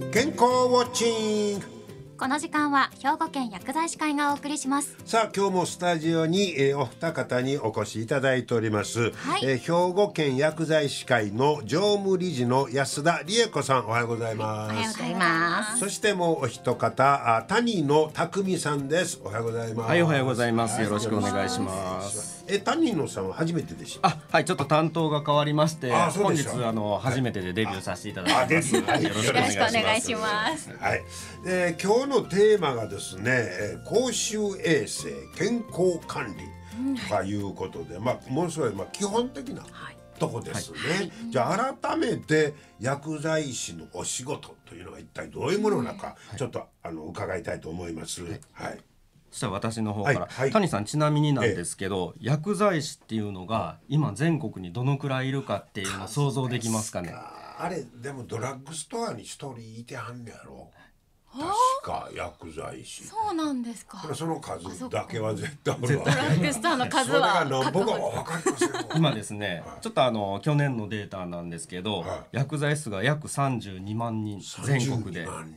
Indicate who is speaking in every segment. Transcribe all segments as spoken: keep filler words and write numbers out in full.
Speaker 1: 健康ウォッチング。
Speaker 2: この時間は兵庫県薬剤師会がお送りします。
Speaker 1: さあ今日もスタジオに、えー、お二方にお越しいただいております、
Speaker 2: はい、
Speaker 1: えー、兵庫県薬剤師会の常務理事の安田理恵子さん、おはようございます。
Speaker 2: おはようございます。
Speaker 1: そしてもうお一方、あ谷野匠さんです。おはようございます。
Speaker 3: はい、おはようございます。よろしくお願いします。
Speaker 1: え谷野さんは初めてでした。
Speaker 3: あ、はい、ちょっと担当が変わりまして、本日あの初めてでデビューさせていただきます。
Speaker 1: はい、
Speaker 3: よろしくお願いします。
Speaker 1: はい、えー、今日のテーマがですね、公衆衛生健康管理ということで、うん、まあものすごいまあ基本的なとこですね、はいはい、じゃあ改めて薬剤師のお仕事というのは一体どういうものなのか、うん、ちょっとあの伺いたいと思います。はい、はい、
Speaker 3: そしたら私の方から、
Speaker 1: はいはい、
Speaker 3: 谷さんちなみになんですけど、ええ、薬剤師っていうのが今全国にどのくらいいるかっていうのを想像できますかね。
Speaker 1: あれでもドラッグストアに一人いてはんねやろ。確か薬剤師。
Speaker 2: そうなんですか。
Speaker 1: その数だけは絶対
Speaker 2: ドラッグストアの数は
Speaker 1: それが何ぼかは分かりません。
Speaker 3: 今ですね、はい、ちょっとあの去年のデータなんですけど、はい、薬剤師が約さんじゅうにまんにん全国で、はい、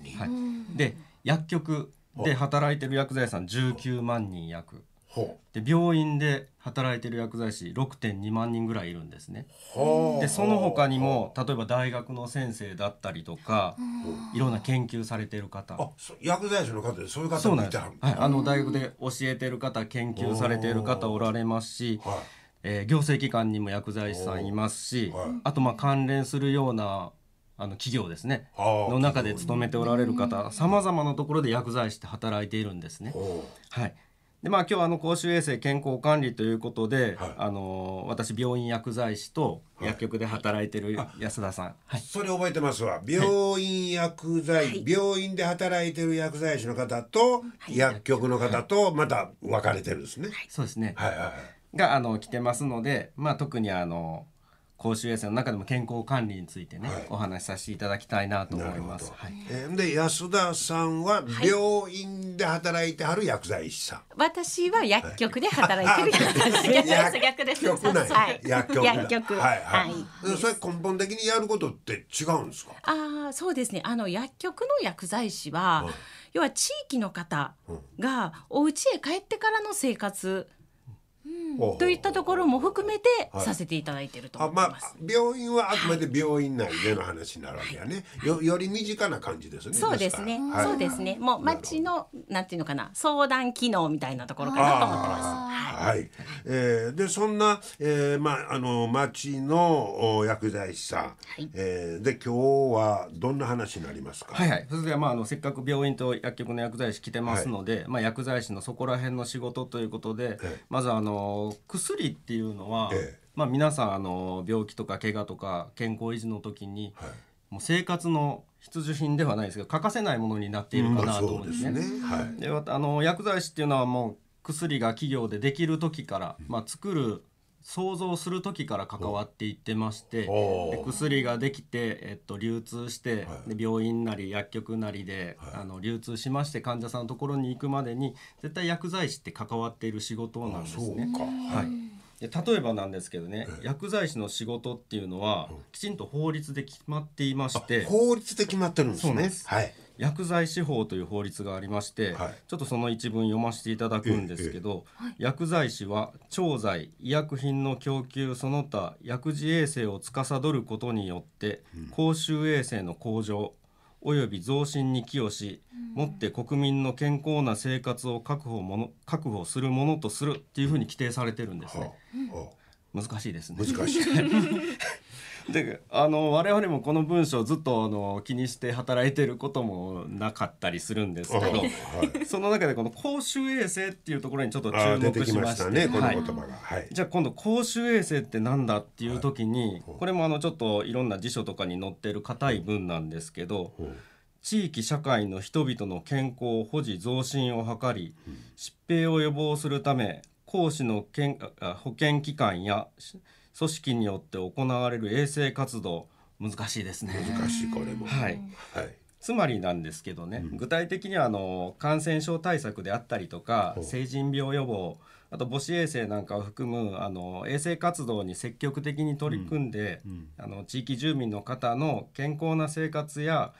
Speaker 3: で薬局で働いてる薬剤師さんじゅうきゅうまんにん約で、病院で働いてる薬剤師 ろくてんにまんにんぐらいいるんですね。でその他にも例えば大学の先生だったりとか、いろんな研究されてる方、
Speaker 1: あ、薬剤師の方でそういう方もいてはる。
Speaker 3: はい、あの大学で教えてる方、研究されてる方おられますし、はい、えー、行政機関にも薬剤師さんいますし、はい、あとまあ関連するようなあの企業ですねの中で勤めておられる方、さまざまなところで薬剤師って働いているんですね。はい。でまあ、今日あの公衆衛生健康管理ということで、はい、あの私病院薬剤師と薬局で働いてる安田さん、
Speaker 1: はい、それ覚えてますわ。病院薬剤、はい、病院で働いてる薬剤師の方と、はい、薬局の方とまた分かれてるんですね。はい、
Speaker 3: そうですね、
Speaker 1: はいはいはい、
Speaker 3: があの来てますので、まあ、特にあの公衆衛生の中でも健康管理についてね、はい、お話しさせていただきたいなと思います。はい、
Speaker 1: えー、で安田さんは病院で働いてはる薬剤師さん、はい、
Speaker 4: 私は薬局で働いてる薬剤師
Speaker 1: 逆です逆です、はい、薬局
Speaker 4: 薬局、
Speaker 1: はいはい、はい、それ根本的にやることって違うんですか。
Speaker 4: あ、そうですね、あの薬局の薬剤師は、はい、要は地域の方がお家へ帰ってからの生活、うん、といったところも含めてさせていただいていると思います。
Speaker 1: はい、あ、まあ、病院はあくまで病院内での話になるわけやね、はい、よ, より身近な感じですね。
Speaker 4: そうですね、はい、そうですね、もう町のなんていうのかな、相談機能みたいなところかなと思ってます。
Speaker 1: はい、えー、でそんな、えーまあ、あの町の薬剤師さん、はい、えー、で今日はどんな話になりますか。
Speaker 3: はいはい、それでは、まあ、あのせっかく病院と薬局の薬剤師来てますので、はい、まあ、薬剤師のそこら辺の仕事ということで、えー、まずあの薬っていうのは、ええ、まあ、皆さんあの病気とか怪我とか健康維持の時に、はい、もう生活の必需品ではないですけど欠かせないものになっているかなと思うんですね。で、あの薬剤師っていうのはもう薬が企業でできる時から、まあ、作る想像する時から関わっていってまして、で薬ができて、えっと、流通して、はい、で病院なり薬局なりで、はい、あの流通しまして患者さんのところに行くまでに絶対薬剤師って関わっている仕事なんですね。はい、で例えばなんですけどね、え薬剤師の仕事っていうのは、うん、きちんと法律で決まっていまして。
Speaker 1: 法律で決まってるんですね。そうなんです、
Speaker 3: はい、薬剤師法という法律がありまして、はい、ちょっとその一文読ませていただくんですけど、ええ、薬剤師は調剤医薬品の供給その他薬事衛生を司ることによって、うん、公衆衛生の向上および増進に寄与し、うん、もって国民の健康な生活を確保もの確保するものとするっていうふうに規定されてるんですね。うん、難しいですね。
Speaker 1: 難しい
Speaker 3: であの我々もこの文章をずっとあの気にして働いてることもなかったりするんですけど、はい、その中でこの公衆衛生っていうところにちょっと注目しまして、
Speaker 1: ね、この言葉が、はい、
Speaker 3: じゃあ今度公衆衛生ってなんだっていう時に、はい、これもあのちょっといろんな辞書とかに載ってる硬い文なんですけど、はい、地域社会の人々の健康保持増進を図り、うん、疾病を予防するため公私の健保健機関や組織によって行われる衛生活動、難しいですね。
Speaker 1: 難しいこれも、
Speaker 3: はいはい、つまりなんですけどね、うん、具体的にはあの感染症対策であったりとか成人病予防、あと母子衛生なんかを含むあの衛生活動に積極的に取り組んで、うんうん、あの地域住民の方の健康な生活や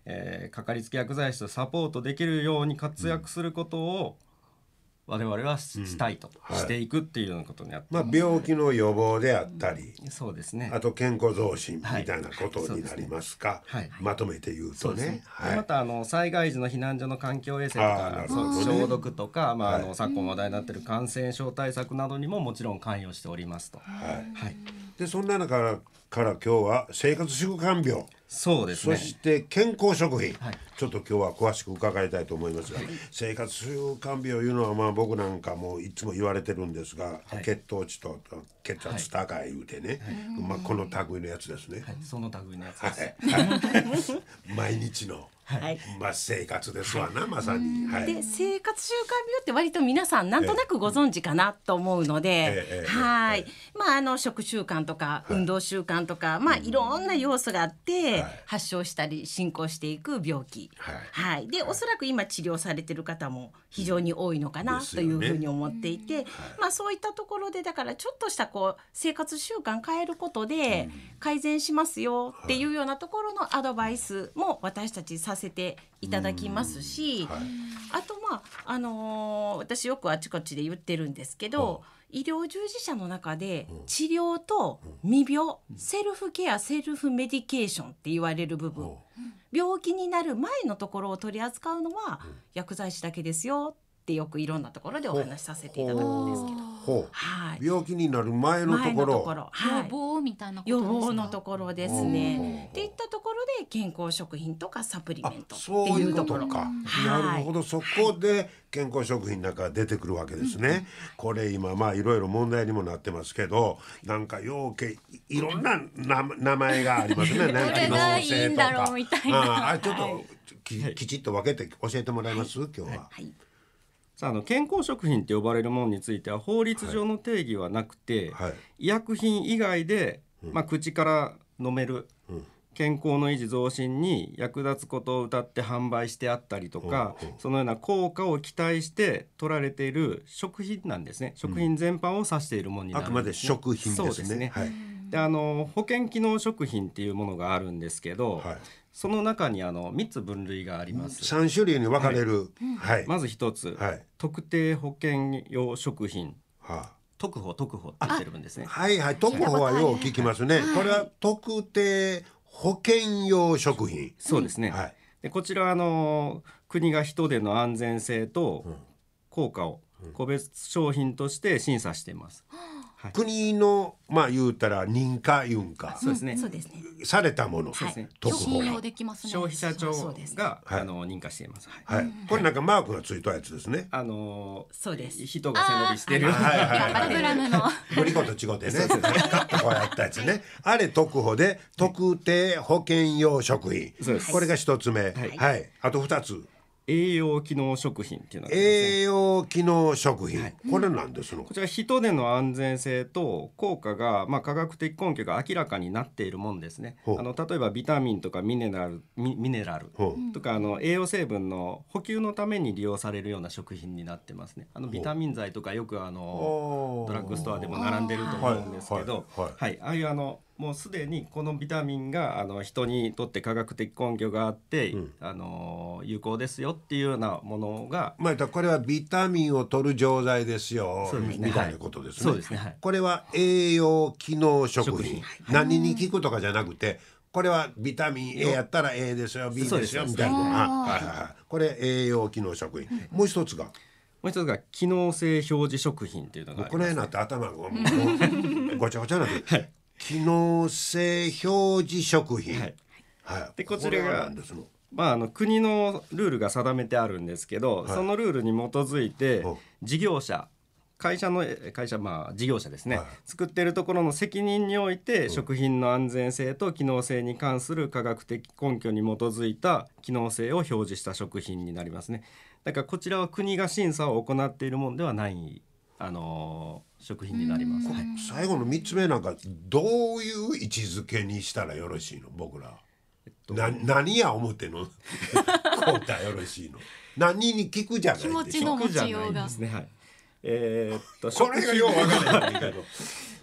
Speaker 3: えー、かかりつけ薬剤師とサポートできるように活躍することを我々は し,、うん、したいと、はい、していくっていうようなことになって、
Speaker 1: まあ、病気の予防であったり、
Speaker 3: うん、そうですね、
Speaker 1: あと健康増進みたいなことになりますか、はいはい、まとめて言うと ね, ね、
Speaker 3: はい、またあの災害時の避難所の環境衛生とか、ね、消毒とか、まああの昨今話題になっている感染症対策などにももちろん関与しておりますと、はいはい、
Speaker 1: でそんな中からから今日は生活習慣病、
Speaker 3: そうですね、
Speaker 1: そして健康食品、はい、ちょっと今日は詳しく伺いたいと思いますが、はい、生活習慣病いうのはまあ僕なんかもいつも言われてるんですが、はい、血糖値と血圧高い言うてね、はい、まあ、この類のやつですね、
Speaker 3: はい、その類のやつです、
Speaker 1: はい、毎日の、はい、まあ、生活ですわな、はい、まさに、はい、
Speaker 4: で生活習慣病って割と皆さんなんとなくご存知かなと思うので、えー、はい、えー、まあ、あの食習慣とか運動習慣とか、はい、まあ、いろんな要素があって、はい、発症したり進行していく病気、はいはい、でおそらく今治療されている方も非常に多いのかなというふうに思っていて、ね、まあ、そういったところでだからちょっとしたこう生活習慣変えることで改善しますよっていうようなところのアドバイスも私たちさせていただきますし、はい、あとまあ、あのー、私よくあちこちで言ってるんですけど、医療従事者の中で治療と未病、セルフケア、セルフメディケーションって言われる部分、病気になる前のところを取り扱うのは薬剤師だけですよってよくいろんなところでお話しさせていただくんですけど、
Speaker 1: はい、病気になる前のところ、
Speaker 2: はい、予防みたいなことですか？
Speaker 4: 予防のところですね。っていったところで健康食品とかサプリメントっていうところ、
Speaker 1: そういうことか、はい、なるほど、そこで健康食品なんか出てくるわけですね、うん、これ今まあいろいろ問題にもなってますけど、なんかようけいろんな名前がありますね。
Speaker 2: どれがいいんだろうみたいな、
Speaker 1: ああ、ちょっと き,、はい、きちっと分けて教えてもらえます、はい、今日は、はい、
Speaker 3: あの健康食品って呼ばれるものについては法律上の定義はなくて、はいはい、医薬品以外で、うん、まあ、口から飲める、うん、健康の維持増進に役立つことを謳って販売してあったりとか、うんうん、そのような効果を期待して取られている食品なんですね。食品全般を指しているものになるんですね、
Speaker 1: うん、あくまで食品ですね。
Speaker 3: そうですね、
Speaker 1: はい、
Speaker 3: であの保健機能食品っていうものがあるんですけど、はい、その中にあのみっつ分類があります。
Speaker 1: さん種類に分かれる、
Speaker 3: はいはい、まずひとつ、はい、特定保健用食品、はあ、特保特保って言ってるんですね。
Speaker 1: はいはい、特保はよう聞きますね、はい、これは特定保健用食品、
Speaker 3: そうですね、はい、でこちらはあの国が人での安全性と効果を個別商品として審査しています、
Speaker 1: はい、国のまあ言うたら認可言うんか、
Speaker 3: そうですね、
Speaker 1: されたもの、
Speaker 2: はい、
Speaker 1: 特保
Speaker 2: 信用できますね。
Speaker 3: 消費者庁が、はい、あの認可しています、
Speaker 1: はいはい、これなんかマークがついたやつですね。
Speaker 3: あのー、
Speaker 4: そうです。
Speaker 3: 人が背伸びしてる、
Speaker 2: はいはいはい、グラムの
Speaker 1: グリコと違ってね、カッとこうやったやつね、あれ特保で特定保健用食品、はい、これが一つ目、はいはい、あと二つ、
Speaker 3: 栄養機能食品っていうのがありますね。
Speaker 1: 栄養機能食品、はい、これなんですの？
Speaker 3: こちら人での安全性と効果が、まあ、科学的根拠が明らかになっているもんですね。あの例えばビタミンとかミネラル、ミ, ミネラルとかあの栄養成分の補給のために利用されるような食品になってますね。あのビタミン剤とかよくあのドラッグストアでも並んでると思うんですけど、はいはいはい、ああいうあのもうすでにこのビタミンがあの人にとって科学的根拠があって、うん、あの有効ですよっていうようなものが、
Speaker 1: まあ、これはビタミンを取る錠剤ですよ、そうですね、みたいなことですね、はい、そうですね、はい、これは栄養機能食品、何に効くとかじゃなくて、これはビタミン A やったら A ですよ B ですよみたいな、はいはい、これ栄養機能食品、もう一つが
Speaker 3: もう一つが機能性表示食品っていうのがあります、ね、
Speaker 1: これになって頭がもうごちゃごちゃになって、はい、機能性表示食品、はい
Speaker 3: はい、でこちらがまあ、あの国のルールが定めてあるんですけど、はい、そのルールに基づいて事業者会社の会社まあ事業者ですね、はい、作っているところの責任において、うん、食品の安全性と機能性に関する科学的根拠に基づいた機能性を表示した食品になりますね。だからこちらは国が審査を行っているものではないあのー、食品になります、はい、
Speaker 1: 最後のみっつめなんかどういう位置づけにしたらよろしいの？僕ら、えっと、な何や思ってのこうたらよろしいの？何に聞くじゃないでしょ。
Speaker 2: 気持ちの持ちようが
Speaker 3: ですね、はい、えー、っと
Speaker 1: これがよう分からないけど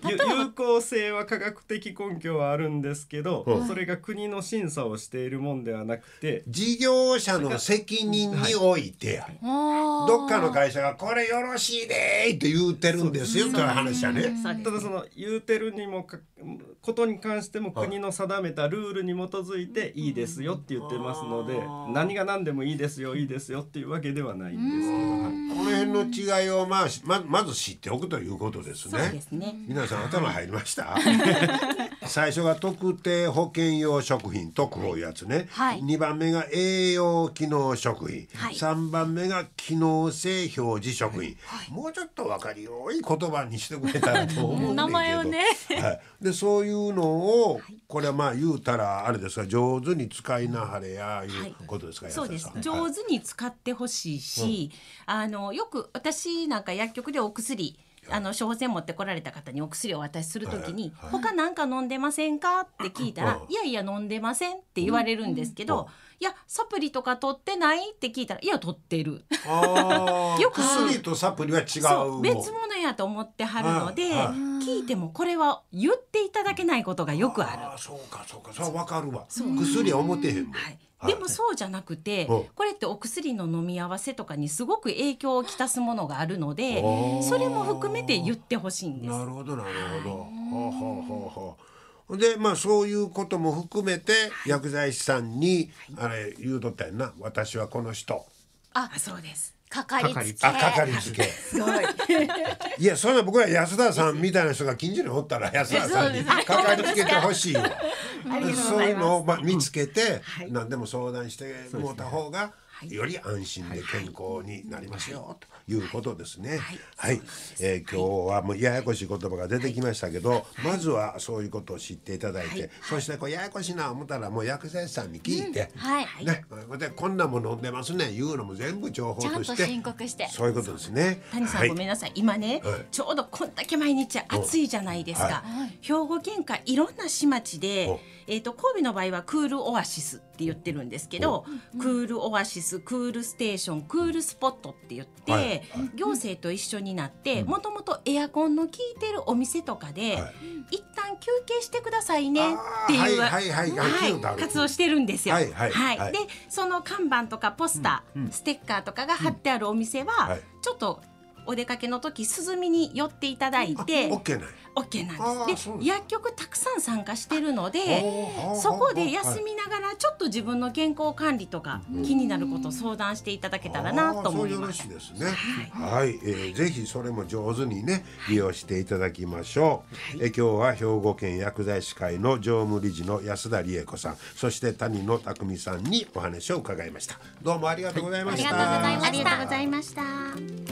Speaker 3: 有有効性は科学的根拠はあるんですけど、
Speaker 1: うん
Speaker 3: それが国の審査をしているもんではなくて、
Speaker 1: 事業者の責任においてや、どっかの会社がこれよろしいでーって言うてるんですよという話やね。
Speaker 3: ただその言うてるにもかことに関しても国の定めたルールに基づいていいですよって言ってますので、何が何でもいいですよいいですよっていうわけではないんですけど、はい、
Speaker 1: この辺の違いを、まあ、ま, まず知っておくということですね。
Speaker 4: そうですね。
Speaker 1: 皆さん頭入りました最初が特定保険用食品特報いうやつね、
Speaker 2: はい、
Speaker 1: にばんめが栄養機能食品、
Speaker 2: はい、
Speaker 1: さんばんめが機能性表示食品、はい、もうちょっと分かりよい言葉にしてくれたらと思うんだけど
Speaker 2: 名前をね、
Speaker 1: はい、でそういうのをこれはまあ言うたらあれですが上手に使いなはれやいうことですか、はい、
Speaker 4: そうです。上手に使ってほしいし、うん、あのよく私なんか薬局でお薬あの処方箋持ってこられた方にお薬をお渡しするときに、はいはい、他なんか飲んでませんかって聞いたら、いやいや飲んでませんって言われるんですけど、いやサプリとか取ってないって聞いたら、いや取ってる
Speaker 1: あよく薬とサプリは違う、
Speaker 4: そう別物やと思ってはるので、はいはい、聞いてもこれは言っていただけないことがよくある。
Speaker 1: あそうかそうか、それは分かるわ。薬は思ってへんもん、
Speaker 4: はいでもそうじゃなくて、これってお薬の飲み合わせとかにすごく影響をきたすものがあるので、それも含めて言ってほしいんです。
Speaker 1: なるほどなるほど、はい、ほうほうほうほうでまあそういうことも含めて薬剤師さんに、はい、あれ言うとったやんな、私はこの人、
Speaker 4: あそうです
Speaker 2: かかりつけ、
Speaker 1: あかかりつけすごいいやそんな僕ら安田さんみたいな人が近所におったら安田さんにかかりつけてほしいわそういうのを、まあ、見つけて、はい、何でも相談してもらった方がより安心で健康になりますよということですね。はい、えー、今日はもうややこしい言葉が出てきましたけど、はい、まずはそういうことを知っていただいて、はい、そしてこうややこしいな思ったらもう薬剤師さんに聞いて、うんはいね、でこんなもの飲んでますね言うのも全部情報として
Speaker 2: ちゃんと申告して
Speaker 1: そういうことですね。
Speaker 4: 谷さん、はい、ごめんなさい今ね、はい、ちょうどこんだけ毎日暑いじゃないですか、はい、兵庫県下いろんな市町で、えーと、神戸の場合はクールオアシスって言ってるんですけど、クールオアシス、クールステーション、クールスポットって言って、はいはい、行政と一緒になってもともとエアコンの効いてるお店とかで、はい、一旦休憩してくださいねっていう活動してるんですよ。はいはいはいはい、でその看板とかポスター、うんうん、ステッカーとかが貼ってあるお店は、うんはい、ちょっとお出かけの時涼みに寄っていただいて
Speaker 1: OK ない
Speaker 4: OK なんです。で薬局たくさん参加してるのでそこで休みながらちょっと自分の健康管理とか気になることを相談していただけたらなと思います。
Speaker 1: そうよろしいですね。はい、はい、えー、ぜひそれも上手にね利用していただきましょう。はい、え今日は兵庫県薬剤師会の常務理事の安田理恵子さん、そして谷野匠さんにお話を伺いました。どうもありがとうございました。
Speaker 2: はい、ありがとうございました。
Speaker 4: ありがとうございました。